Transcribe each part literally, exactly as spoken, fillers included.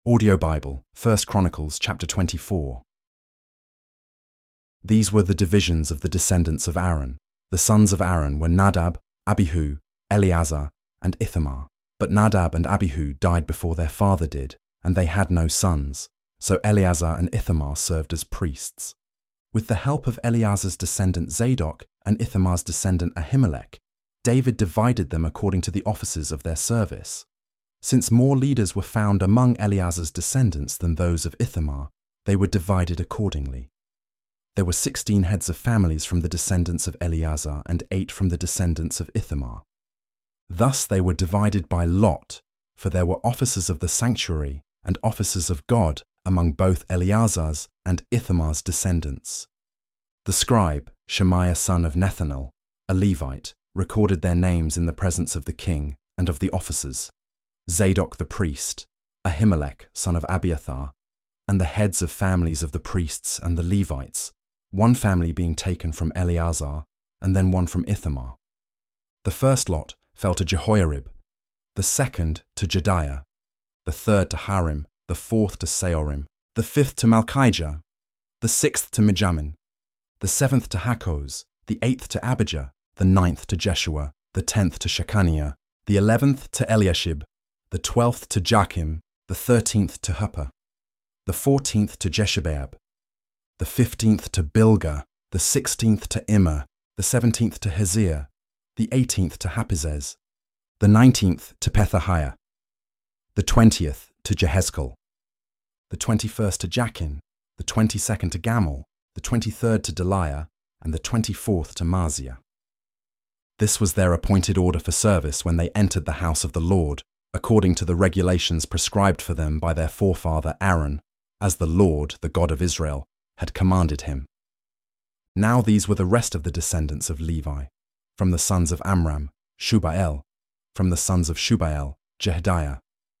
Audio Bible, First Chronicles chapter twenty-four. These were the divisions of the descendants of Aaron. The sons of Aaron were Nadab, Abihu, Eleazar, and Ithamar. But Nadab and Abihu died before their father did, and they had no sons. So Eleazar and Ithamar served as priests. With the help of Eleazar's descendant Zadok and Ithamar's descendant Ahimelech, David divided them according to the offices of their service. Since more leaders were found among Eleazar's descendants than those of Ithamar, they were divided accordingly. There were sixteen heads of families from the descendants of Eleazar and eight from the descendants of Ithamar. Thus they were divided by lot, for there were officers of the sanctuary and officers of God among both Eleazar's and Ithamar's descendants. The scribe, Shemaiah son of Nethanel, a Levite, recorded their names in the presence of the king and of the officers, Zadok the priest, Ahimelech son of Abiathar, and the heads of families of the priests and the Levites, one family being taken from Eleazar and then one from Ithamar. The first lot fell to Jehoiarib, the second to Jediah, the third to Harim, the fourth to Seorim, the fifth to Malchijah, the sixth to Mijamin, the seventh to Hakkoz, the eighth to Abijah, the ninth to Jeshua, the tenth to Shechaniah, the eleventh to Eliashib, the twelfth to Jachim, the thirteenth to Huppah, the fourteenth to Jeshebeab, the fifteenth to Bilgah, the sixteenth to Immer, the seventeenth to Heziah, the eighteenth to Hapizez, the nineteenth to Pethahiah, the twentieth to Jehezkel, the twenty-first to Jachin, the twenty-second to Gamal, the twenty-third to Deliah, and the twenty-fourth to Maaziah. This was their appointed order for service when they entered the house of the Lord, according to the regulations prescribed for them by their forefather Aaron, as the Lord, the God of Israel, had commanded him. Now these were the rest of the descendants of Levi, from the sons of Amram, Shubael, from the sons of Shubael, Jehdiah.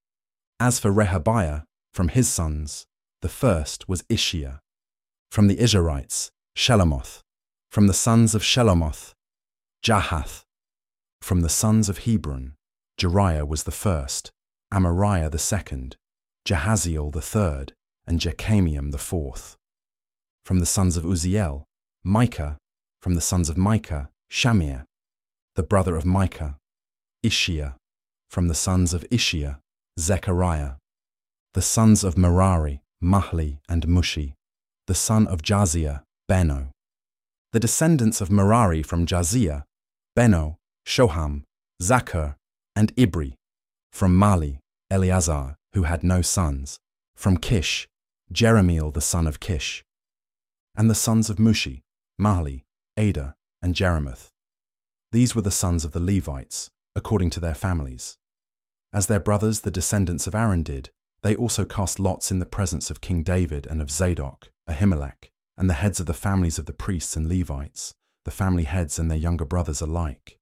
As for Rehabiah, from his sons, the first was Ishiah. From the Isharites, Shelomoth. From the sons of Shelomoth, Jahath. From the sons of Hebron, Jeriah was the first, Amariah the second, Jahaziel the third, and Jechamiam the fourth. From the sons of Uzziel, Micah. From the sons of Micah, Shamir, the brother of Micah, Ishiah. From the sons of Ishiah, Zechariah. The sons of Merari, Mahli and Mushi. The son of Jaziah, Beno. The descendants of Merari from Jaziah, Beno, Shoham, Zachar, and Ibri. From Mali, Eleazar, who had no sons. From Kish, Jeremiel the son of Kish. And the sons of Mushi, Mahli, Ada, and Jeremoth. These were the sons of the Levites, according to their families. As their brothers, the descendants of Aaron, did, they also cast lots in the presence of King David and of Zadok, Ahimelech, and the heads of the families of the priests and Levites, the family heads and their younger brothers alike.